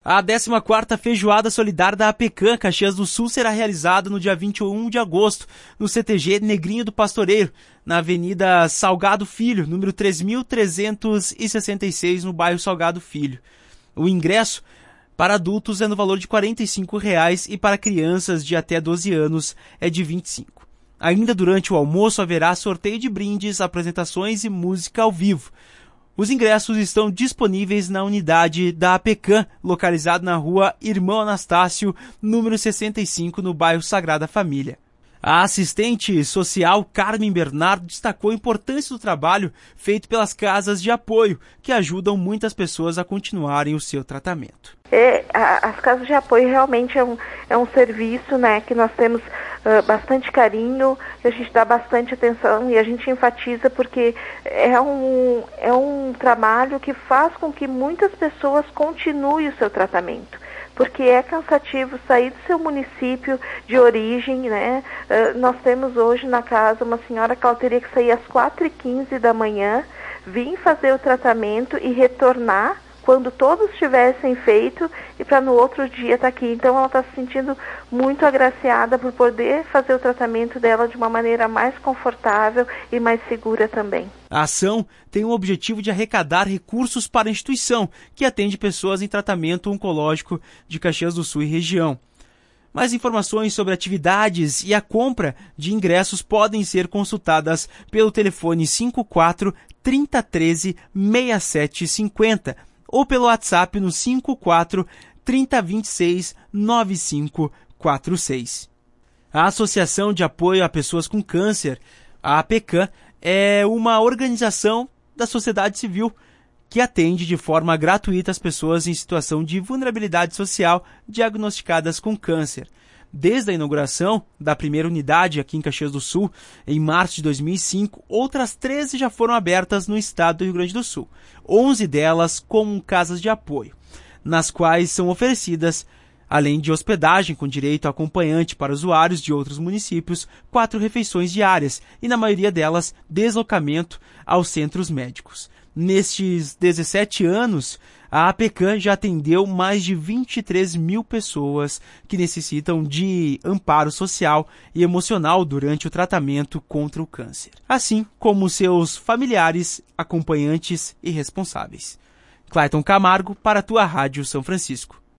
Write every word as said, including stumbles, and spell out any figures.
A décima quarta Feijoada Solidária da APECAM Caxias do Sul será realizada no dia vinte e um de agosto, no C T G Negrinho do Pastoreiro, na Avenida Salgado Filho, número três mil trezentos e sessenta e seis, no bairro Salgado Filho. O ingresso para adultos é no valor de quarenta e cinco reais e para crianças de até doze anos é de vinte e cinco reais. Ainda durante o almoço haverá sorteio de brindes, apresentações e música ao vivo. Os ingressos estão disponíveis na unidade da APECAM, localizada na rua Irmão Anastácio, número sessenta e cinco, no bairro Sagrada Família. A assistente social Carmen Bernardo destacou a importância do trabalho feito pelas casas de apoio, que ajudam muitas pessoas a continuarem o seu tratamento. É, a, as casas de apoio realmente é um, é um serviço, né, que nós temos uh, bastante carinho, a gente dá bastante atenção e a gente enfatiza porque é um, é um trabalho que faz com que muitas pessoas continuem o seu tratamento. Porque é cansativo sair do seu município de origem, né? Uh, nós temos hoje na casa uma senhora que ela teria que sair às quatro e quinze da manhã, vir fazer o tratamento e retornar quando todos tivessem feito e para no outro dia estar aqui. Então ela está se sentindo muito agraciada por poder fazer o tratamento dela de uma maneira mais confortável e mais segura também. A ação tem o objetivo de arrecadar recursos para a instituição, que atende pessoas em tratamento oncológico de Caxias do Sul e região. Mais informações sobre atividades e a compra de ingressos podem ser consultadas pelo telefone cinco quatro, trinta e três, sessenta e sete cinquenta ou pelo WhatsApp no cinco quatro, trinta, vinte e seis, nove cinco quatro seis. A Associação de Apoio a Pessoas com Câncer, a APECAM, é uma organização da sociedade civil que atende de forma gratuita as pessoas em situação de vulnerabilidade social diagnosticadas com câncer. Desde a inauguração da primeira unidade aqui em Caxias do Sul, em março de dois mil e cinco, outras treze já foram abertas no estado do Rio Grande do Sul, onze delas como casas de apoio, nas quais são oferecidas, além de hospedagem com direito a acompanhante para usuários de outros municípios, quatro refeições diárias e, na maioria delas, deslocamento aos centros médicos. Nestes dezessete anos, a APECAM já atendeu mais de vinte e três mil pessoas que necessitam de amparo social e emocional durante o tratamento contra o câncer, assim como seus familiares, acompanhantes e responsáveis. Clayton Camargo, para a tua Rádio São Francisco.